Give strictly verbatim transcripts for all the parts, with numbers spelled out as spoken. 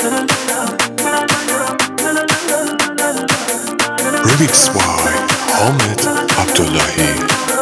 Remix by حامد عبداللهی.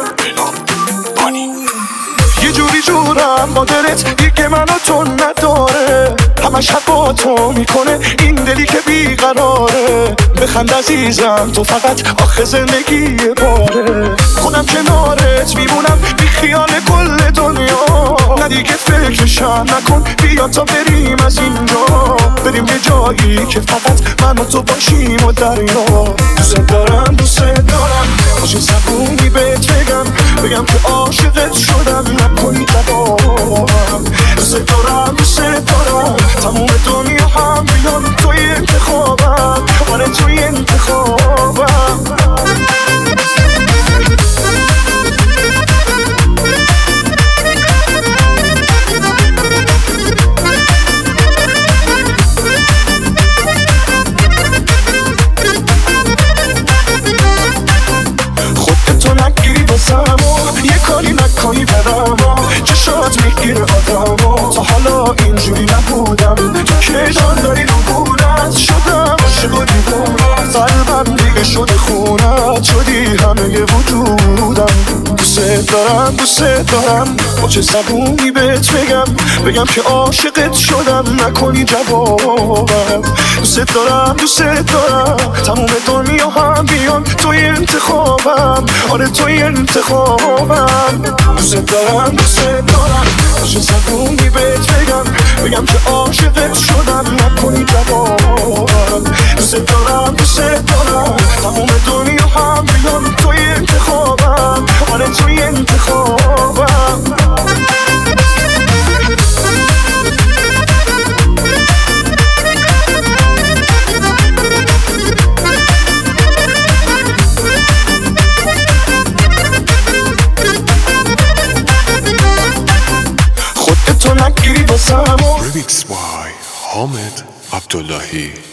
یه جوری جورم با دلت دیگه منو تو نداره، همه شب با تو میکنه این دلی که بیقراره. بخند عزیزم تو فقط آخه زندگی باره، خودم کنارت میمونم بی خیال کل دنیا. نه دیگه فکرشم نکن، بیا تا بریم از اینجا، بریم یه جایی که فقط من و تو باشیم و دریا. دوست دارم دوست دارم باشه زبونی بهت بگم، بگم که عاشقت شدم نکنی جوابم. دوست دارم دوست دارم تموم دنیا هم بیان توی انتخابم، آره توی انتخابم. یه کاری نکنی برام چشات میگیره آدمو، تا حالا اینجوری نبودم. تو که جان داری رو بودت شدم عاشق و دیوونت، قلبم دیگه شده خونت، شدی همه وجودم. دوست دارم دوست دارم با چه زبونی بهت بگم، بگم که عاشقت شدم نکنی جوابم. دوست دارم دوست دارم تموم دنیا هم بیان توی انتخابم، آره توی انتخابم. دوست دارم دوست دارم باشه زبونی بهت بگم، بگم که عاشقت شدم نکنی جوابم. دوست دارم دوست دارم تموم دنیا هم بیان توی انتخابم، آره توی انتخابم. Remix by حامد عبداللهی.